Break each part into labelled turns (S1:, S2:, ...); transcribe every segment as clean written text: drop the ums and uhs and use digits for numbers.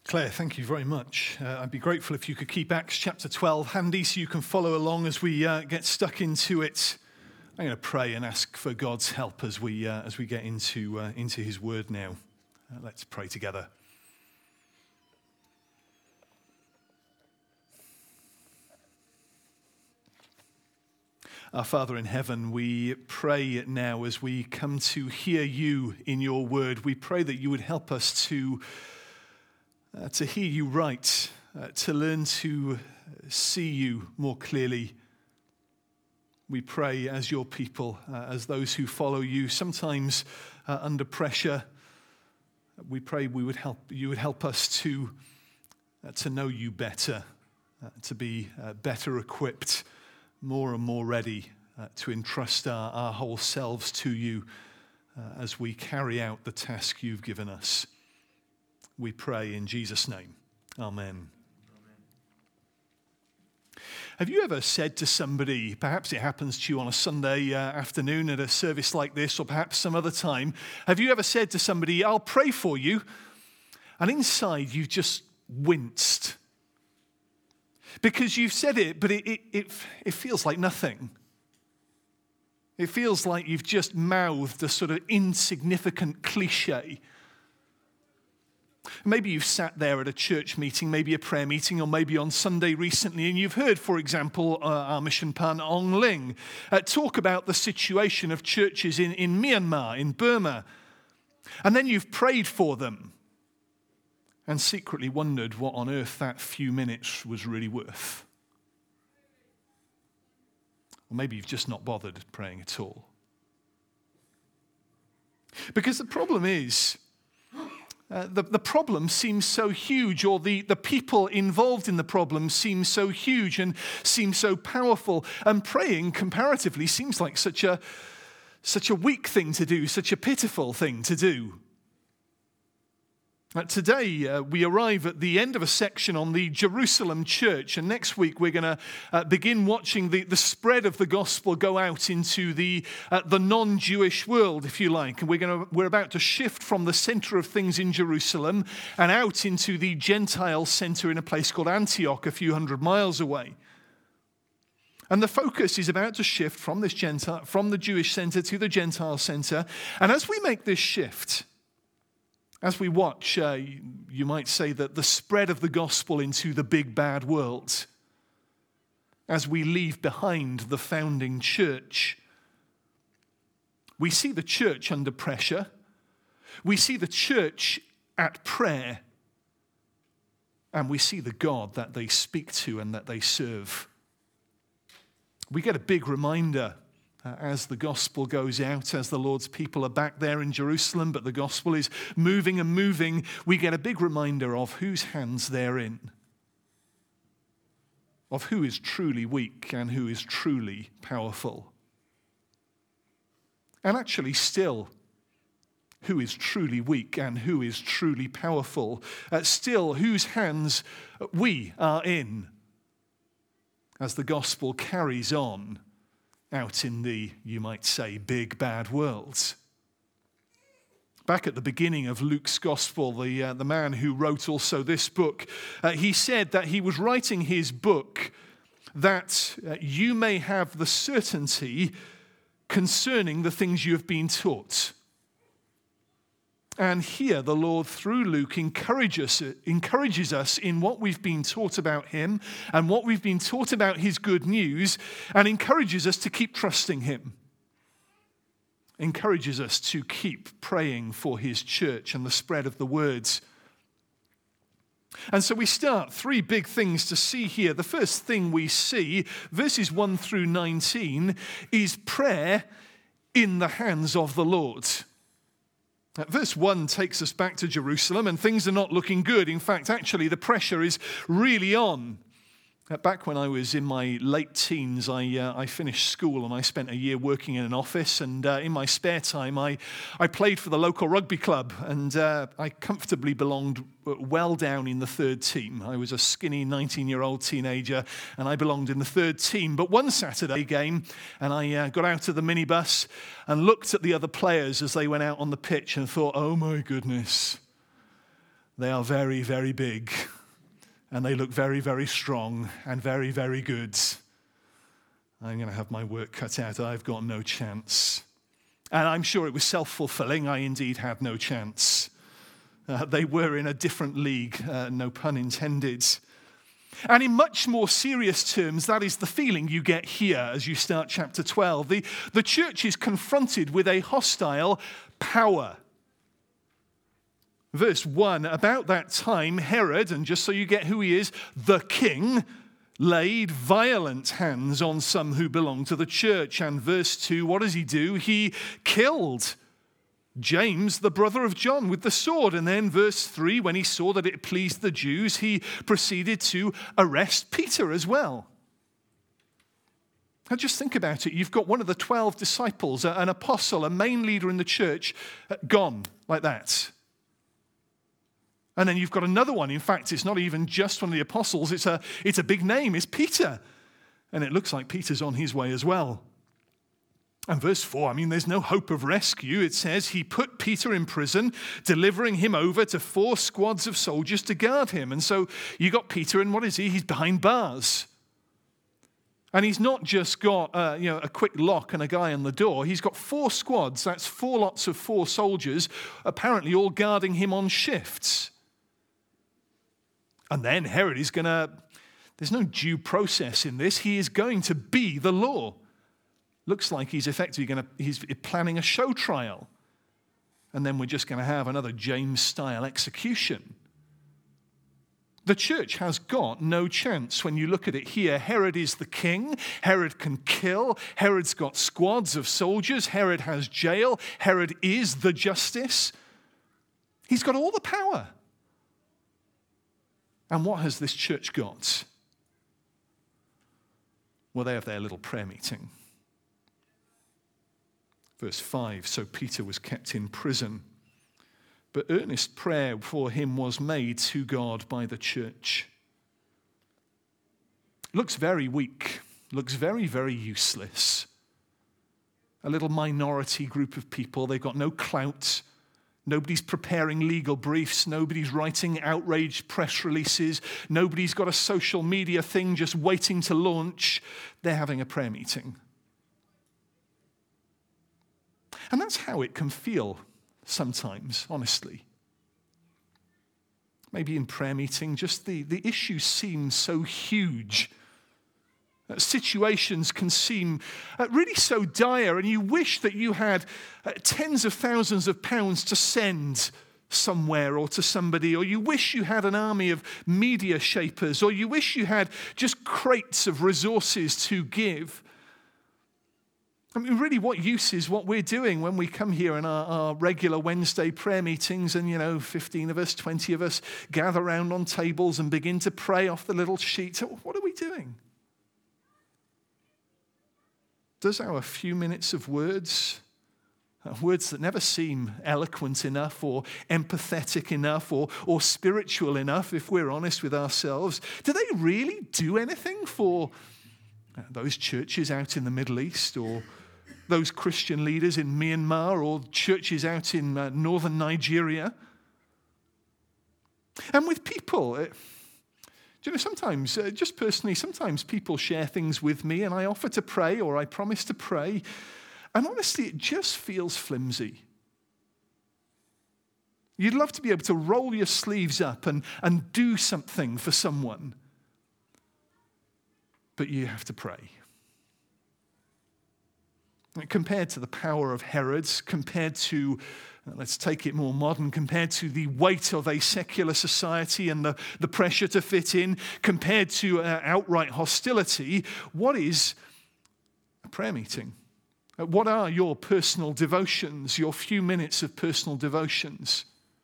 S1: Claire, thank you very much. I'd be grateful if you could keep Acts chapter 12 handy so you can follow along as we get stuck into it. I'm going to pray and ask for God's help as we get into His Word now. Let's pray together. Our Father in heaven, we pray now as we come to hear you in your word. We pray that you would help us to hear you right, to learn to see you more clearly. We pray as your people, as those who follow you, sometimes under pressure. We pray you would help us to know you better, to be better equipped, more and more ready to entrust our whole selves to you as we carry out the task you've given us. We pray in Jesus' name. Amen. Have you ever said to somebody, perhaps it happens to you on a Sunday afternoon at a service like this, or perhaps some other time, have you ever said to somebody, I'll pray for you, and inside you've just winced? Because you've said it, but it feels like nothing. It feels like you've just mouthed a sort of insignificant cliche. Maybe you've sat there at a church meeting, maybe a prayer meeting, or maybe on Sunday recently, and you've heard, for example, our mission pan Ong Ling talk about the situation of churches in Myanmar, in Burma. And then you've prayed for them and secretly wondered what on earth that few minutes was really worth. Or maybe you've just not bothered praying at all. Because the problem is, the problem seems so huge, or the people involved in the problem seem so huge and seem so powerful, and praying comparatively seems like such a weak thing to do, such a pitiful thing to do. Today, we arrive at the end of a section on the Jerusalem church, and next week we're going to begin watching the spread of the gospel go out into the non-Jewish world, if you like. And we're about to shift from the center of things in Jerusalem and out into the Gentile center in a place called Antioch, a few hundred miles away. And the focus is about to shift from the Jewish center to the Gentile center. And as we make this shift, as we watch, you might say that the spread of the gospel into the big bad world, as we leave behind the founding church, we see the church under pressure. We see the church at prayer. And we see the God that they speak to and that they serve. We get a big reminder as the gospel goes out, as the Lord's people are back there in Jerusalem, but the gospel is moving and moving, we get a big reminder of whose hands they're in, of who is truly weak and who is truly powerful. And actually still, who is truly weak and who is truly powerful, still whose hands we are in as the gospel carries on out in the, you might say, big bad world. Back at the beginning of Luke's gospel, the man who wrote also this book, he said that he was writing his book that you may have the certainty concerning the things you have been taught. And here the Lord, through Luke, encourages us in what we've been taught about him and what we've been taught about his good news, and encourages us to keep trusting him. Encourages us to keep praying for his church and the spread of the words. And so we start three big things to see here. The first thing we see, verses 1 through 19, is prayer in the hands of the Lord. Verse 1 takes us back to Jerusalem, and things are not looking good. In fact, actually, the pressure is really on. Back when I was in my late teens, I finished school and I spent a year working in an office. And in my spare time, I played for the local rugby club, and I comfortably belonged well down in the third team. I was a skinny 19-year-old teenager, and I belonged in the third team. But one Saturday game, and I got out of the minibus and looked at the other players as they went out on the pitch and thought, oh my goodness, They are very, very big, and they look very, very strong and very, very good. I'm going to have my work cut out. I've got no chance. And I'm sure it was self-fulfilling. I indeed had no chance. They were in a different league, no pun intended. And in much more serious terms, that is the feeling you get here as you start chapter 12. The church is confronted with a hostile power. Verse 1, about that time, Herod, and just so you get who he is, the king, laid violent hands on some who belonged to the church. And verse 2, what does he do? He killed James, the brother of John, with the sword. And then verse 3, when he saw that it pleased the Jews, he proceeded to arrest Peter as well. Now just think about it. You've got one of the 12 disciples, an apostle, a main leader in the church, gone like that. And then you've got another one. In fact, it's not even just one of the apostles. It's a big name. It's Peter. And it looks like Peter's on his way as well. And verse 4, there's no hope of rescue. It says he put Peter in prison, delivering him over to 4 squads of soldiers to guard him. And so you got Peter, and what is he? He's behind bars. And he's not just got a quick lock and a guy on the door. He's got 4 squads. That's 4 lots of 4 soldiers, apparently all guarding him on shifts. And then Herod is there's no due process in this. He is going to be the law. Looks like he's effectively he's planning a show trial. And then we're just going to have another James-style execution. The church has got no chance when you look at it here. Herod is the king. Herod can kill. Herod's got squads of soldiers. Herod has jail. Herod is the justice. He's got all the power. And what has this church got? Well, they have their little prayer meeting. Verse 5, so Peter was kept in prison, but earnest prayer for him was made to God by the church. Looks very weak, looks very, very useless. A little minority group of people, they've got no clout. Nobody's preparing legal briefs. Nobody's writing outraged press releases. Nobody's got a social media thing just waiting to launch. They're having a prayer meeting. And that's how it can feel sometimes, honestly. Maybe in prayer meeting, just the issues seem so huge. Situations can seem really so dire, and you wish that you had tens of thousands of pounds to send somewhere or to somebody, or you wish you had an army of media shapers, or you wish you had just crates of resources to give. Really, what use is what we're doing when we come here in our regular Wednesday prayer meetings and, 15 of us, 20 of us gather around on tables and begin to pray off the little sheets. What are we doing? Does our few minutes of words that never seem eloquent enough or empathetic enough or spiritual enough, if we're honest with ourselves, do they really do anything for those churches out in the Middle East or those Christian leaders in Myanmar or churches out in northern Nigeria? And with people, sometimes, just personally, sometimes people share things with me and I offer to pray or I promise to pray. And honestly, it just feels flimsy. You'd love to be able to roll your sleeves up and do something for someone. But you have to pray. Compared to the power of Herod, compared to, let's take it more modern, compared to the weight of a secular society and the pressure to fit in, compared to outright hostility, what is a prayer meeting? What are your personal devotions, your few minutes of personal devotions?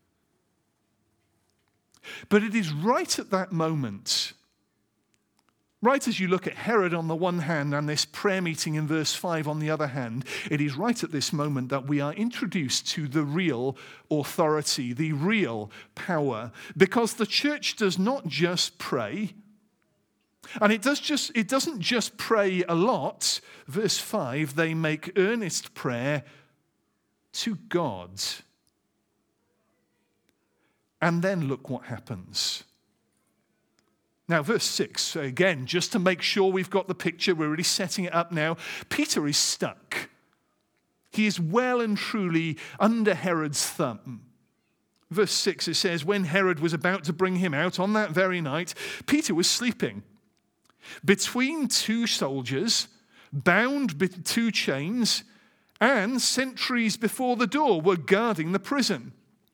S1: But it is right at that moment, right as you look at Herod on the one hand and this prayer meeting in verse 5 on the other hand, it is right at this moment that we are introduced to the real authority, the real power. Because the church does not just pray, and it doesn't just pray a lot. Verse 5, they make earnest prayer to God. And then look what happens. Now, verse 6, again, just to make sure we've got the picture, we're really setting it up now. Peter is stuck. He is well and truly under Herod's thumb. Verse 6, it says, when Herod was about to bring him out on that very night, Peter was sleeping between two soldiers, bound with two chains, and sentries before the door were guarding the prison.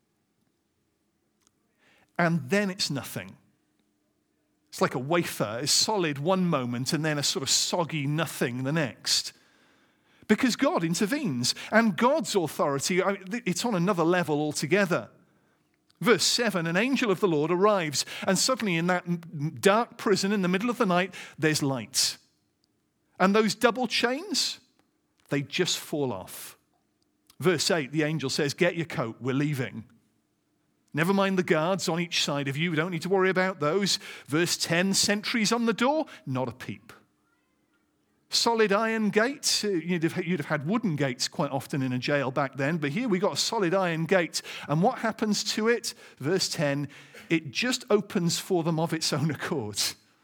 S1: And then it's nothing. It's like a wafer. It's solid one moment and then a sort of soggy nothing the next. Because God intervenes, and God's authority, it's on another level altogether. Verse 7, an angel of the Lord arrives, and suddenly in that dark prison in the middle of the night, there's light. And those double chains, they just fall off. Verse 8, the angel says, get your coat, we're leaving. Never mind the guards on each side of you. We don't need to worry about those. Verse 10, sentries on the door, not a peep. Solid iron gates. You'd have had wooden gates quite often in a jail back then, but here we got a solid iron gate. And what happens to it? Verse 10, it just opens for them of its own accord.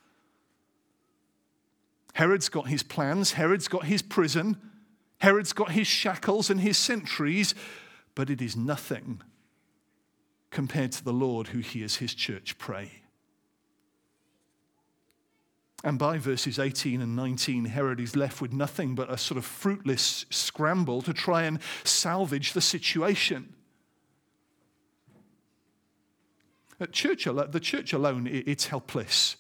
S1: Herod's got his plans. Herod's got his prison. Herod's got his shackles and his sentries, but it is nothing compared to the Lord who hears his church pray. And by verses 18 and 19, Herod is left with nothing but a sort of fruitless scramble to try and salvage the situation. The church alone, it's helpless.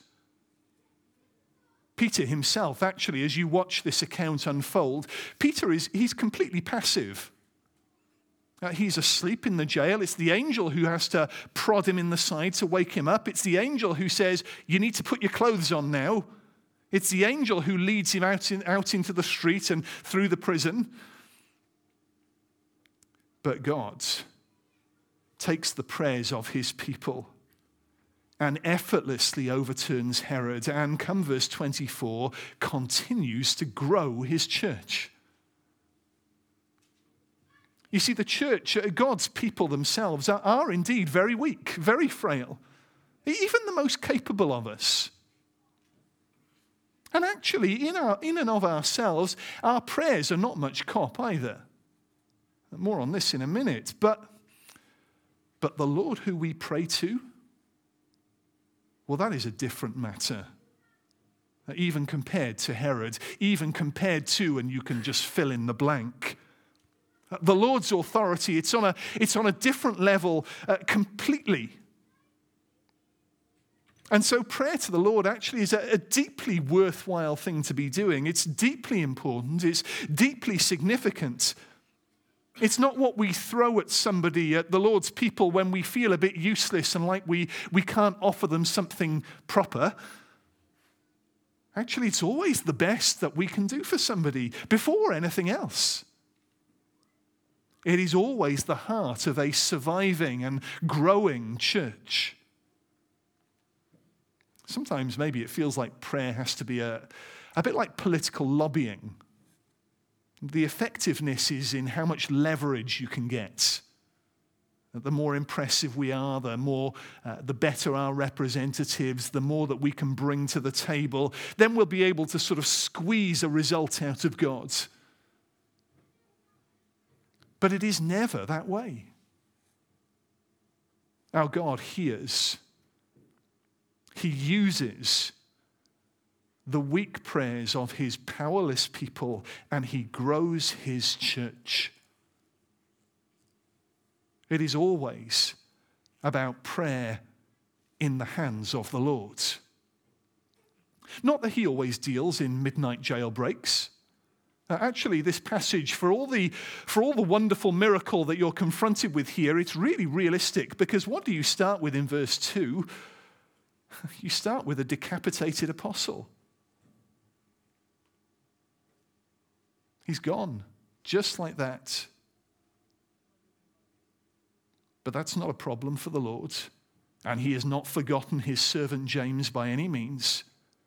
S1: Peter himself, actually, as you watch this account unfold, he's completely passive. He's asleep in the jail. It's the angel who has to prod him in the side to wake him up. It's the angel who says, you need to put your clothes on now. It's the angel who leads him out into the street and through the prison. But God takes the prayers of his people and effortlessly overturns Herod, and come verse 24, continues to grow his church. You see, the church, God's people themselves are indeed very weak, very frail, even the most capable of us. And actually, in and of ourselves, our prayers are not much cop either. More on this in a minute. But the Lord who we pray to, well, that is a different matter. Even compared to Herod, even compared to, and you can just fill in the blank. The Lord's authority, it's on a different level completely. And so prayer to the Lord actually is a deeply worthwhile thing to be doing. It's deeply important. It's deeply significant. It's not what we throw at somebody, at the Lord's people, when we feel a bit useless and like we can't offer them something proper. Actually, it's always the best that we can do for somebody before anything else. It is always the heart of a surviving and growing church. Sometimes maybe it feels like prayer has to be a bit like political lobbying. The effectiveness is in how much leverage you can get. The more impressive we are, the better our representatives, the more that we can bring to the table. Then we'll be able to sort of squeeze a result out of God. But it is never that way. Our God hears. He uses the weak prayers of his powerless people, and he grows his church. It is always about prayer in the hands of the Lord. Not that he always deals in midnight jailbreaks. Actually, this passage, for all the wonderful miracle that you're confronted with here, it's really realistic, because what do you start with in verse 2? You start with a decapitated apostle. He's gone, just like that. But that's not a problem for the Lord, and he has not forgotten his servant James by any means.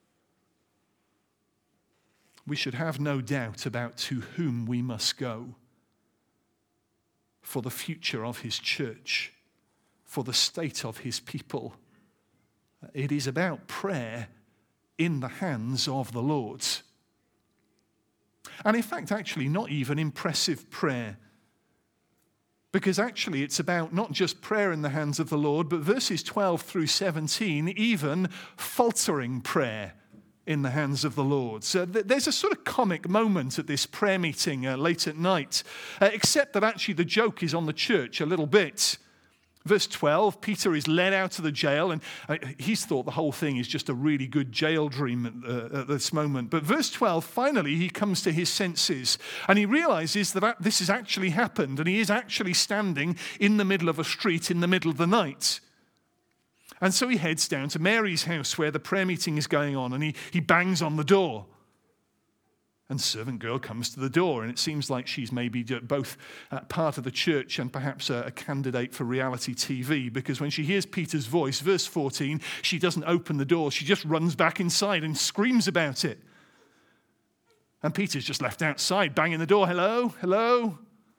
S1: We should have no doubt about to whom we must go for the future of his church, for the state of his people. It is about prayer in the hands of the Lord. And in fact, actually, not even impressive prayer. Because actually, it's about not just prayer in the hands of the Lord, but verses 12 through 17, even faltering prayer in the hands of the Lord. So there's a sort of comic moment at this prayer meeting late at night, except that actually the joke is on the church a little bit. Verse 12, Peter is led out of the jail, and he's thought the whole thing is just a really good jail dream at this moment. But verse 12, finally, he comes to his senses, and he realizes that this has actually happened, and he is actually standing in the middle of a street in the middle of the night. And so he heads down to Mary's house where the prayer meeting is going on, and he bangs on the door. And servant girl comes to the door, and it seems like she's maybe both part of the church and perhaps a candidate for reality TV, because when she hears Peter's voice, verse 14, she doesn't open the door. She just runs back inside and screams about it. And Peter's just left outside, banging the door. Hello, hello.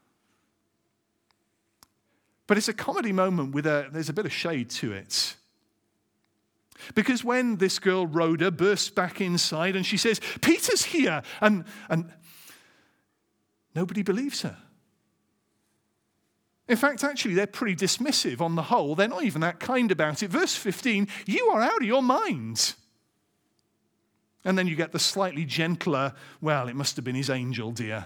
S1: But it's a comedy moment there's a bit of shade to it. Because when this girl, Rhoda, bursts back inside and she says, Peter's here, and nobody believes her. In fact, actually, they're pretty dismissive on the whole. They're not even that kind about it. Verse 15, you are out of your mind. And then you get the slightly gentler, well, it must have been his angel, dear.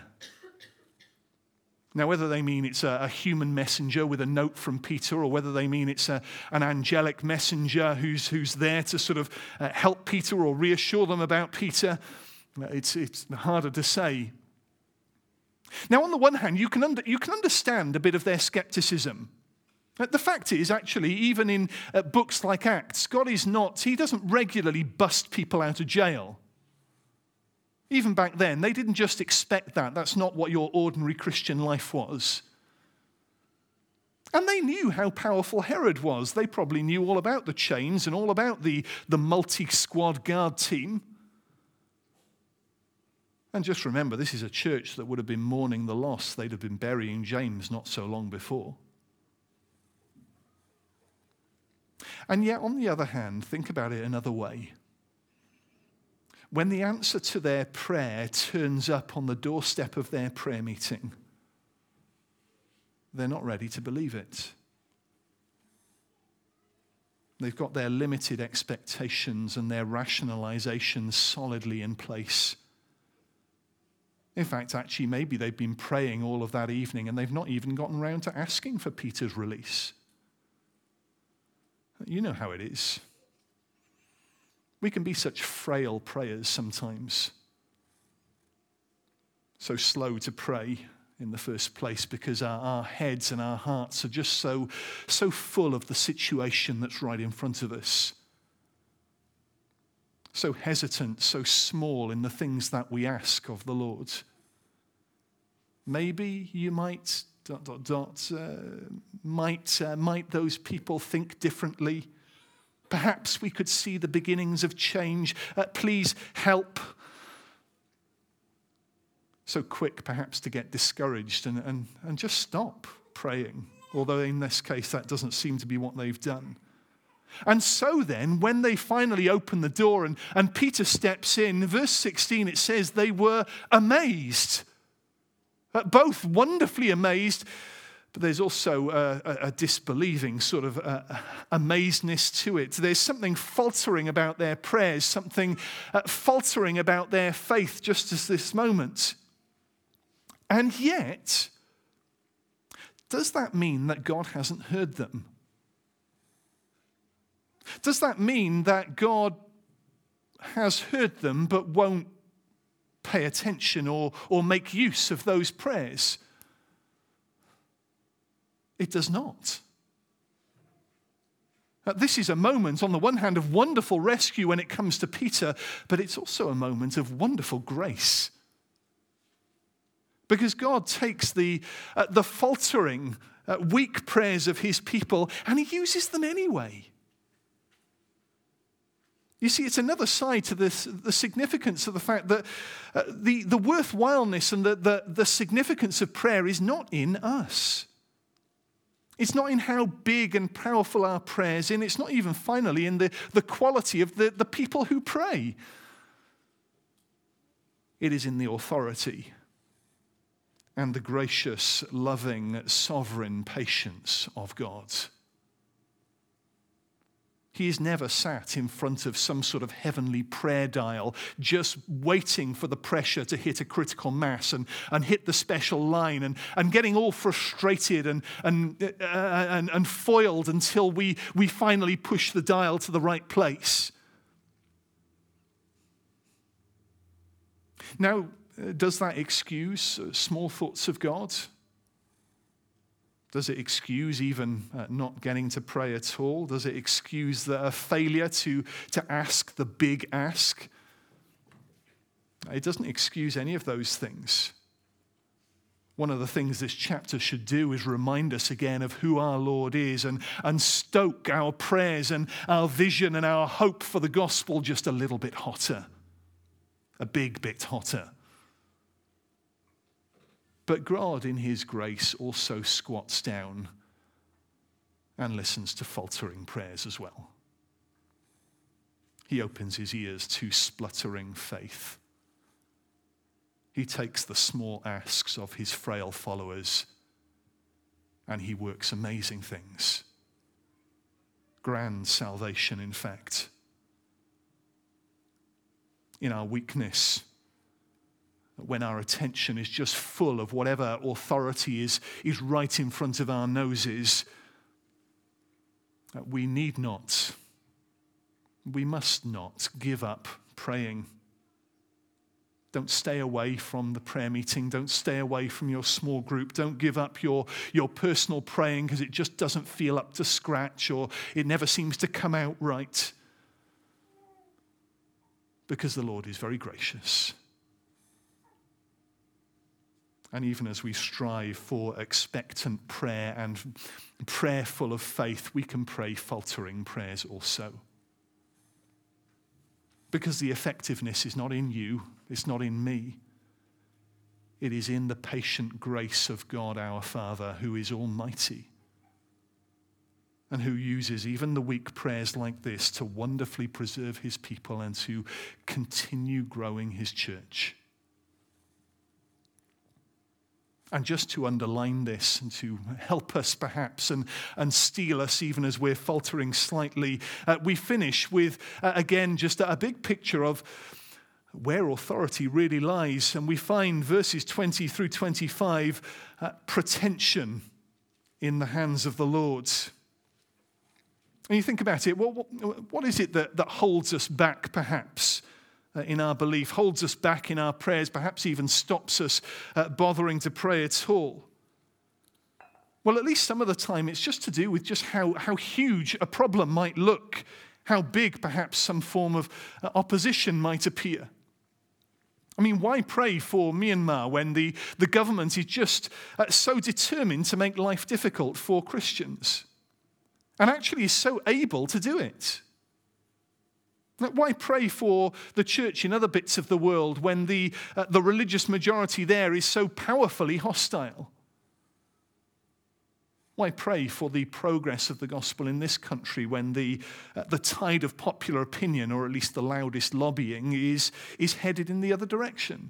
S1: Now, whether they mean it's a human messenger with a note from Peter, or whether they mean it's an angelic messenger who's there to sort of help Peter or reassure them about Peter, it's harder to say. Now, on the one hand, you can understand a bit of their skepticism. The fact is, actually, even in books like Acts, he doesn't regularly bust people out of jail. Even back then, they didn't just expect that. That's not what your ordinary Christian life was. And they knew how powerful Herod was. They probably knew all about the chains and all about the multi-squad guard team. And just remember, this is a church that would have been mourning the loss. They'd have been burying James not so long before. And yet, on the other hand, think about it another way. When the answer to their prayer turns up on the doorstep of their prayer meeting, they're not ready to believe it. They've got their limited expectations and their rationalizations solidly in place. In fact, actually, maybe they've been praying all of that evening and they've not even gotten round to asking for Peter's release. You know how it is. We can be such frail prayers sometimes. So slow to pray in the first place because our heads and our hearts are just so full of the situation that's right in front of us. So hesitant, so small in the things that we ask of the Lord. Maybe you might, might those people think differently? Perhaps we could see the beginnings of change. Please help. So quick, perhaps, to get discouraged and just stop praying. Although in this case, that doesn't seem to be what they've done. And so then, when they finally open the door and Peter steps in, verse 16, it says they were amazed. Both wonderfully amazed, but there's also a disbelieving sort of amazedness to it. There's something faltering about their prayers, something faltering about their faith just as this moment. And yet, does that mean that God hasn't heard them? Does that mean that God has heard them but won't pay attention or make use of those prayers? It does not. This is a moment, on the one hand, of wonderful rescue when it comes to Peter, but it's also a moment of wonderful grace. Because God takes the faltering, weak prayers of his people and he uses them anyway. You see, it's another side to this, the significance of the fact that the worthwhileness and the significance of prayer is not in us. It's not in how big and powerful our prayers in. It's not even finally in the quality of the people who pray. It is in the authority and the gracious, loving, sovereign patience of God. He is never sat in front of some sort of heavenly prayer dial, just waiting for the pressure to hit a critical mass and hit the special line and getting all frustrated and foiled until we finally push the dial to the right place. Now, does that excuse small thoughts of God? Does it excuse even not getting to pray at all? Does it excuse the failure to ask the big ask? It doesn't excuse any of those things. One of the things this chapter should do is remind us again of who our Lord is and stoke our prayers and our vision and our hope for the gospel just a little bit hotter, a big bit hotter. But God, in his grace, also squats down and listens to faltering prayers as well. He opens his ears to spluttering faith. He takes the small asks of his frail followers and he works amazing things. Grand salvation, in fact. In our weakness, when our attention is just full of whatever authority is right in front of our noses, we need not, we must not give up praying. Don't stay away from the prayer meeting. Don't stay away from your small group. Don't give up your personal praying because it just doesn't feel up to scratch or it never seems to come out right. Because the Lord is very gracious. And even as we strive for expectant prayer and prayer full of faith, we can pray faltering prayers also. Because the effectiveness is not in you, it's not in me. It is in the patient grace of God our Father, who is almighty and who uses even the weak prayers like this to wonderfully preserve his people and to continue growing his church. And just to underline this and to help us perhaps and steel us even as we're faltering slightly, we finish with, again, just a big picture of where authority really lies. And we find verses 20 through 25, pretension in the hands of the Lord. And you think about it, well, what is it that holds us back perhaps in our belief, holds us back in our prayers, perhaps even stops us bothering to pray at all? Well, at least some of the time it's just to do with just how huge a problem might look, how big perhaps some form of opposition might appear. I mean, why pray for Myanmar when the government is just so determined to make life difficult for Christians and actually is so able to do it? Why pray for the church in other bits of the world when the religious majority there is so powerfully hostile? Why pray for the progress of the gospel in this country when the tide of popular opinion, or at least the loudest lobbying, is headed in the other direction?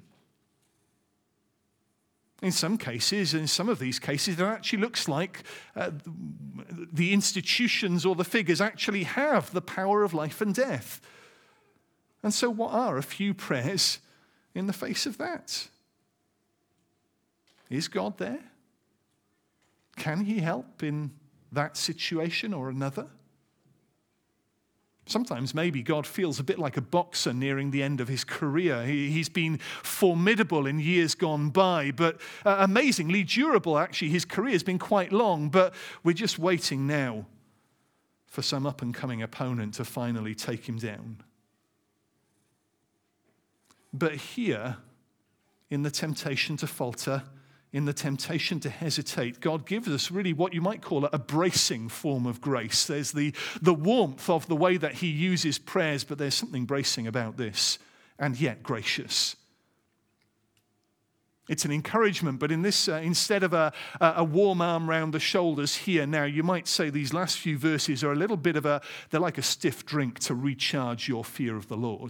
S1: In some cases, in some of these cases, it actually looks like the institutions or the figures actually have the power of life and death. And so what are a few prayers in the face of that? Is God there? Can he help in that situation or another? Sometimes maybe God feels a bit like a boxer nearing the end of his career. He's been formidable in years gone by, but amazingly durable. Actually, his career has been quite long, but we're just waiting now for some up-and-coming opponent to finally take him down. But here, in the temptation to falter, in the temptation to hesitate, God gives us really what you might call a bracing form of grace. There's the warmth of the way that he uses prayers, but there's something bracing about this, and yet gracious. It's an encouragement, but in this, instead of a warm arm round the shoulders here now, you might say these last few verses are a little bit of they're like a stiff drink to recharge your fear of the Lord.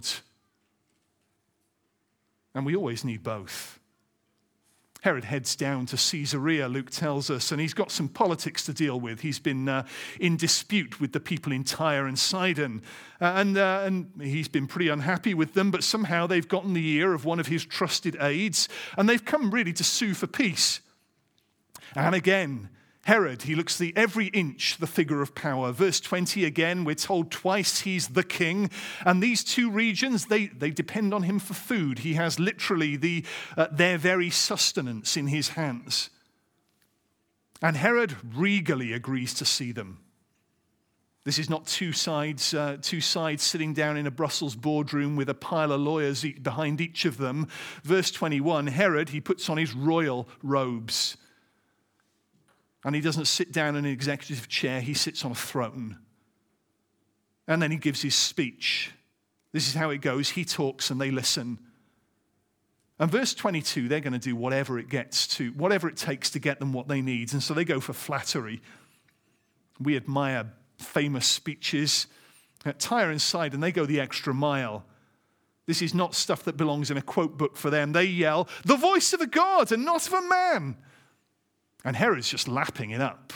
S1: And we always need both. Herod heads down to Caesarea, Luke tells us, and he's got some politics to deal with. He's been in dispute with the people in Tyre and Sidon, and he's been pretty unhappy with them, but somehow they've gotten the ear of one of his trusted aides, and they've come really to sue for peace. And again, Herod, he looks every inch the figure of power. Verse 20 again, we're told twice he's the king. And these two regions, they depend on him for food. He has literally their very sustenance in his hands. And Herod regally agrees to see them. This is not two sides sitting down in a Brussels boardroom with a pile of lawyers behind each of them. Verse 21, Herod, he puts on his royal robes. And he doesn't sit down in an executive chair, he sits on a throne. And then he gives his speech. This is how it goes. He talks and they listen. And verse 22, they're going to do whatever it takes to get them what they need. And so they go for flattery. We admire famous speeches. At Tyre and Sidon, they go the extra mile. This is not stuff that belongs in a quote book for them. They yell, "The voice of a God and not of a man." And Herod's just lapping it up.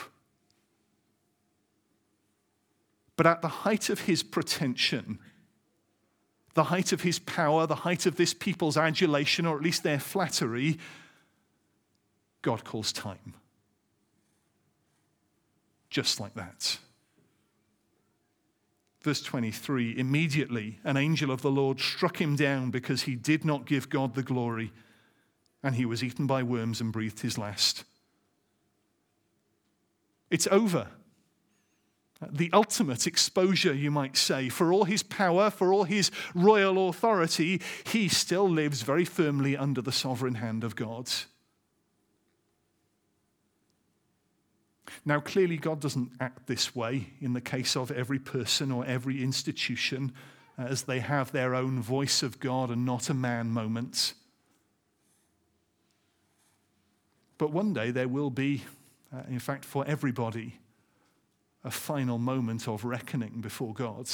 S1: But at the height of his pretension, the height of his power, the height of this people's adulation, or at least their flattery, God calls time. Just like that. Verse 23, immediately an angel of the Lord struck him down because he did not give God the glory, and he was eaten by worms and breathed his last. It's over. The ultimate exposure, you might say. For all his power, for all his royal authority, he still lives very firmly under the sovereign hand of God. Now, clearly, God doesn't act this way in the case of every person or every institution, as they have their own voice of God and not a man moment. But one day there will be, in fact, for everybody, a final moment of reckoning before God.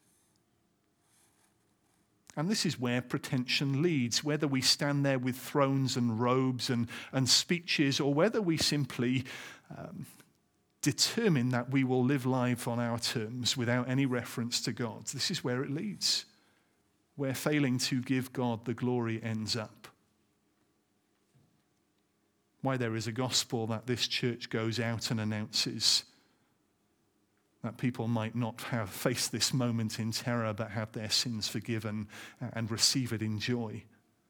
S1: And this is where pretension leads, whether we stand there with thrones and robes and speeches, or whether we simply determine that we will live life on our terms without any reference to God. This is where it leads, where failing to give God the glory ends up. Why there is a gospel that this church goes out and announces, that people might not have faced this moment in terror, but have their sins forgiven and receive it in joy.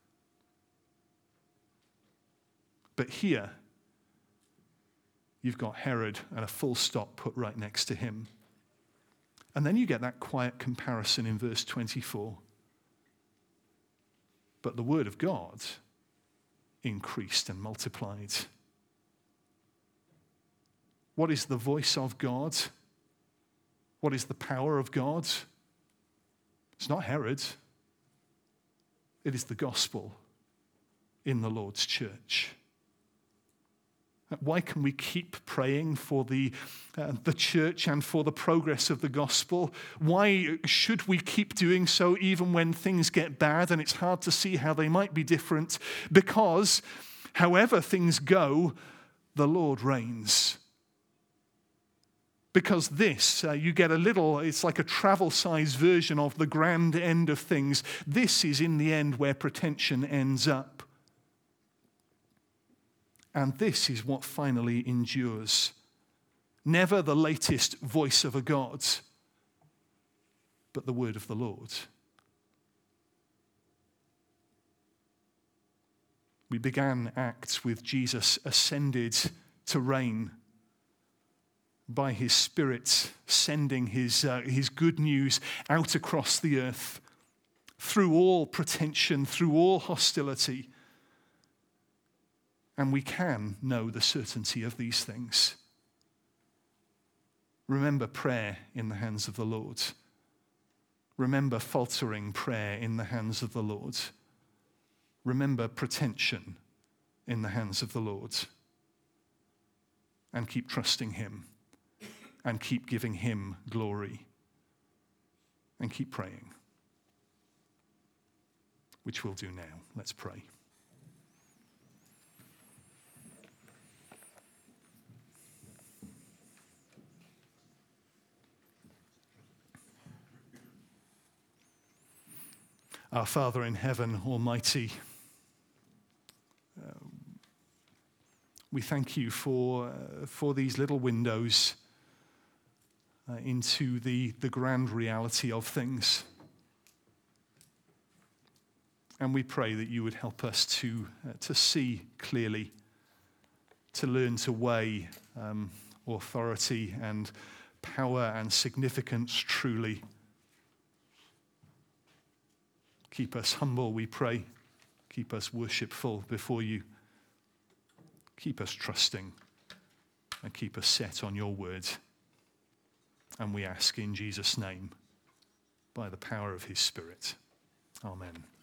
S1: But here, you've got Herod and a full stop put right next to him. And then you get that quiet comparison in verse 24. But the word of God increased and multiplied. What is the voice of God? What is the power of God? It's not Herod. It is the gospel in the Lord's church. Why can we keep praying for the church and for the progress of the gospel? Why should we keep doing so even when things get bad and it's hard to see how they might be different? Because however things go, the Lord reigns. Because this, you get it's like a travel-size version of the grand end of things. This is in the end where pretension ends up. And this is what finally endures. Never the latest voice of a God, but the word of the Lord. We began Acts with Jesus ascended to reign by his Spirit, sending his good news out across the earth through all pretension, through all hostility. And we can know the certainty of these things. Remember prayer in the hands of the Lord. Remember faltering prayer in the hands of the Lord. Remember pretension in the hands of the Lord. And keep trusting him. And keep giving him glory. And keep praying. Which we'll do now. Let's pray. Our Father in heaven, Almighty, we thank you for these little windows into the grand reality of things. And we pray that you would help us to see clearly, to learn to weigh authority and power and significance truly. Keep us humble, we pray. Keep us worshipful before you. Keep us trusting and keep us set on your word. And we ask in Jesus' name, by the power of his Spirit. Amen.